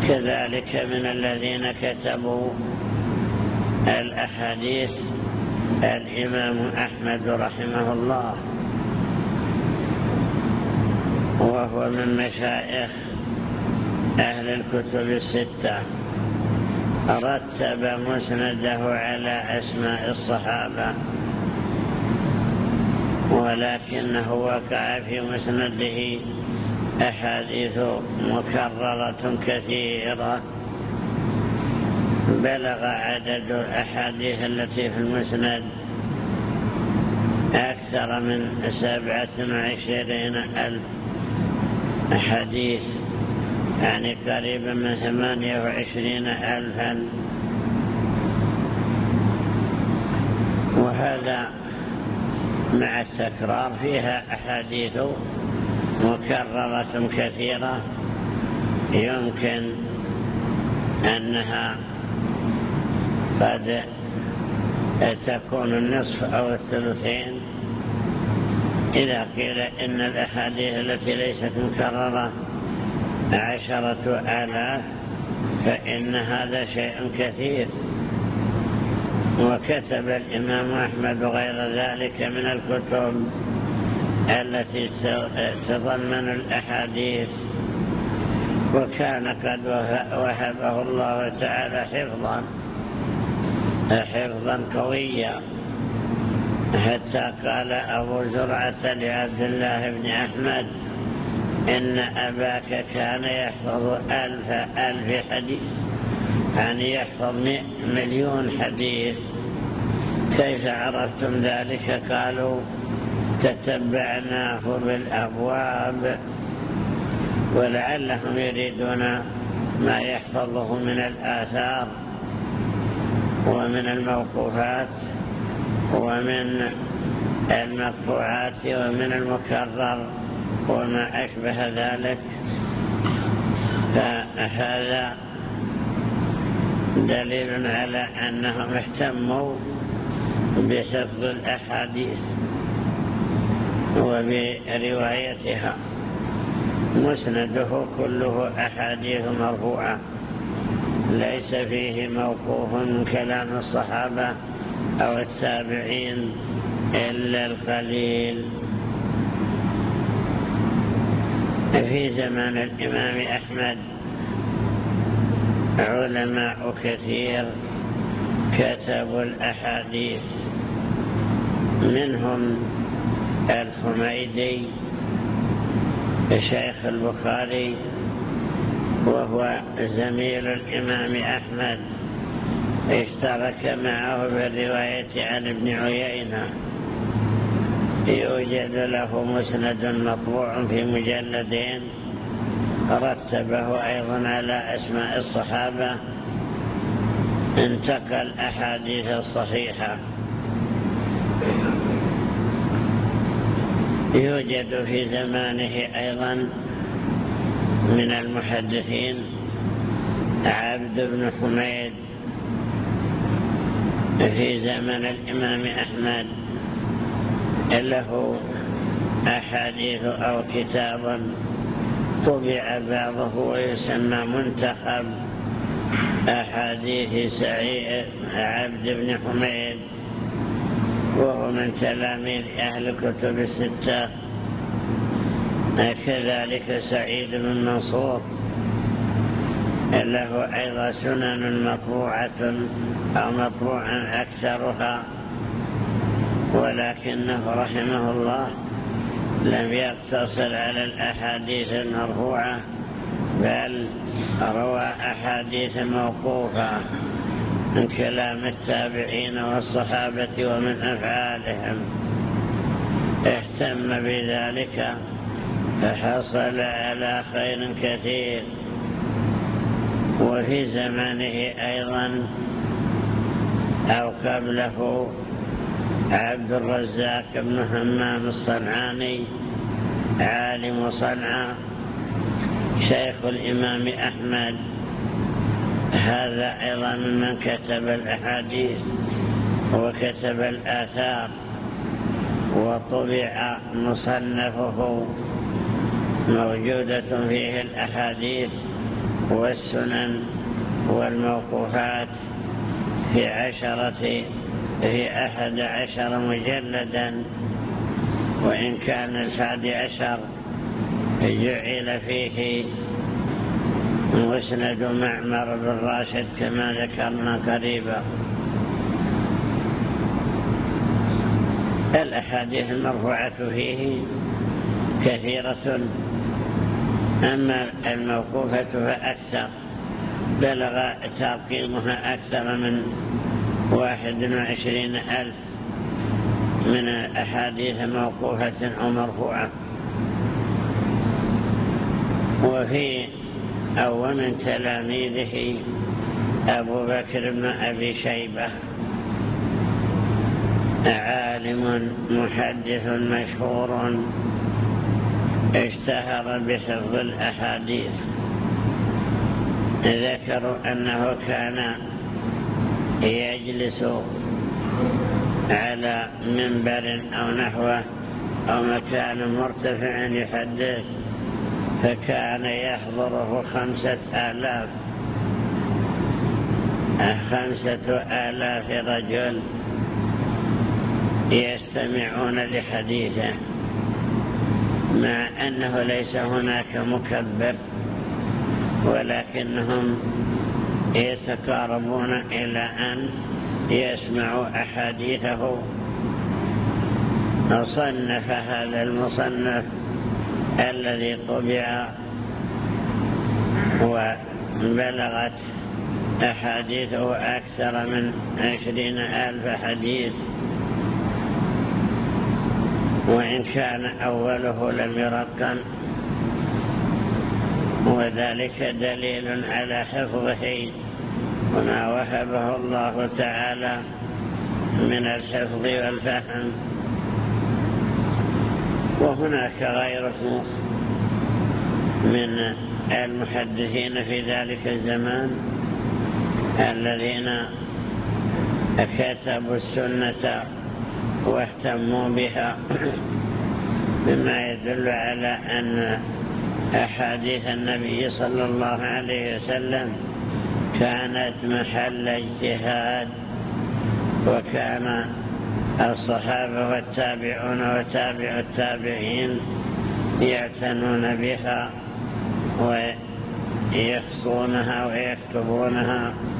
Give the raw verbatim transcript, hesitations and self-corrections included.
كذلك من الذين كتبوا الأحاديث الإمام أحمد رحمه الله، وهو من مشايخ أهل الكتب الستة، رتب مسنده على أسماء الصحابة، ولكنه وقع في مسنده أحاديث مكررة كثيرة، بلغ عدد الأحاديث التي في المسند أكثر من سبعة وعشرين ألف حديث، يعني قريبا من ثمانية وعشرين ألفا. وهذا مع التكرار فيها أحاديث مكررة كثيرة يمكن أنها قد تكون النصف أو الثلثين. إذا قيل إن الأحاديث التي ليست مكررة عشرة آلاف فإن هذا شيء كثير. وكتب الإمام أحمد غير ذلك من الكتب التي تضمن الأحاديث، وكان قد وهبه الله تعالى حفظا حفظا قويا، حتى قال أبو زرعة لعبد الله بن أحمد: إن أباك كان يحفظ ألف ألف حديث، يعني يحفظ مليون حديث، كيف عرفتم ذلك؟ قالوا: تتبعناه بالأبواب. ولعلهم يريدون ما يحفظه من الآثار ومن الموقوفات ومن المقطوعات ومن المكرر وما أشبه ذلك. فهذا دليل على أنهم اهتموا بحفظ الأحاديث وبروايتها. مسنده كله أحاديث مرفوعة، ليس فيه موقوف من كلام الصحابة أو التابعين إلا القليل. في زمان الإمام أحمد علماء كثير كتبوا الأحاديث، منهم الحميدي شيخ البخاري، وهو زميل الإمام أحمد، اشترك معه بالرواية عن ابن عيينة. يوجد له مسند مطبوع في مجلدين، رتبه أيضا على أسماء الصحابة، انتقل أحاديث الصحيحة. يوجد في زمانه أيضا من المحدثين عبد بن حميد في زمن الإمام أحمد، له أحاديث أو كتاب طبع بعضه ويسمى منتخب أحاديث سعيد عبد بن حميد، وهو من تلاميذ أهل الكتب الستة. كذلك سعيد بن منصور له أيضا سنن مطبوعة أو مطبوعا أكثرها، ولكنه رحمه الله لم يقتصر على الأحاديث المرفوعة، بل روى أحاديث موقوفة من كلام التابعين والصحابة ومن أفعالهم. اهتم بذلك فحصل على خير كثير. وفي زمانه أيضا أو قبله عبد الرزاق بن همام الصنعاني عالم صنعاء شيخ الإمام أحمد، هذا أيضا من كتب الأحاديث وكتب الآثار، وطبع مصنفه موجودة فيه الأحاديث والسنن والموقوفات في عشرة في أحد عشر مجلدا، وإن كان الحادي عشر جعل فيه مسند معمر بن راشد كما ذكرنا قريبا. الأحاديث المرفوعة فيه كثيرة، أما الموقوفة فأكثر، بلغ ترقيمها أكثر من واحد وعشرين ألف من الأحاديث موقوفة أو مرفوعة. وفي أو من تلاميذه أبو بكر بن أبي شيبة، عالم محدث مشهور اشتهر بحفظ الأحاديث. ذكروا أنه كان يجلس على منبر أو نحوه أو مكان مرتفع يحدث، فكان يحضره خمسة آلاف خمسة آلاف رجل يستمعون لحديثه، مع أنه ليس هناك مكبر، ولكنهم يتقاربون إلى أن يسمعوا أحاديثه. صنف هذا المصنف الذي طبع وبلغت أحاديثه أكثر من عشرين ألف حديث، وإن كان أوله لم يرقم، وذلك دليل على حفظه وما وهبه الله تعالى من الحفظ والفهم. وهناك غيره من المحدثين في ذلك الزمان الذين كتبوا السنة واهتموا بها، مما يدل على أن أحاديث النبي صلى الله عليه وسلم كانت محل اجتهاد، وكان الصحابة والتابعون وتابع التابعين يعتنون بها ويخصونها ويكتبونها